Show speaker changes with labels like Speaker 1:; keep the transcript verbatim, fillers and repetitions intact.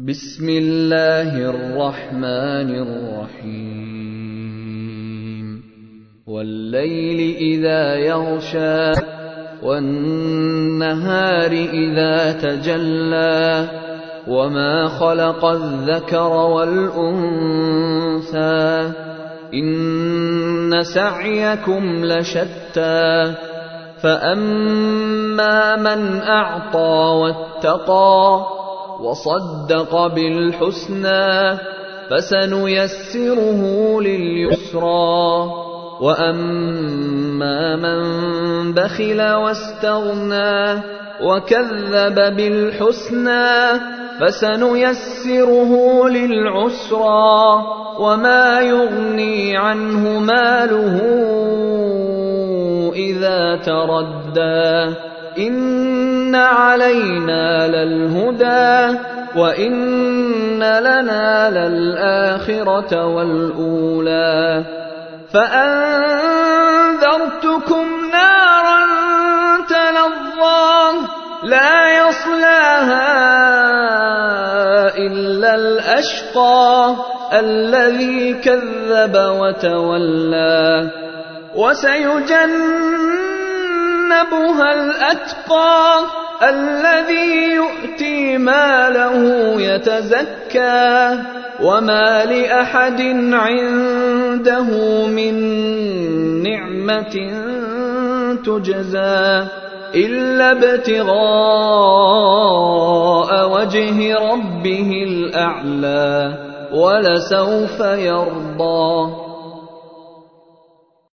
Speaker 1: بسم الله الرحمن الرحيم والليل إذا يغشى والنهار إذا تجلى وما خلق الذكر والأنثى إن سعيكم لشتى فأما من أعطى واتقى وصدق بالحسنى فسنيسره لليسرى وأما من بخل واستغنى وكذب بالحسنى فسنيسره للعسرى وما يغني عنه ماله إذا تردى إن علينا للهدى وإن لنا للآخرة والأولى فأنذرتكم نارا تلظى لا يصلاها إلا الأشقى الذي كذب وتولى وسيجنبها الأتقى الذي يؤتي ماله يتزكى وما لأحد عنده من نعمة تجزى إلا ابتغاء وجه ربه الأعلى ولسوف يرضى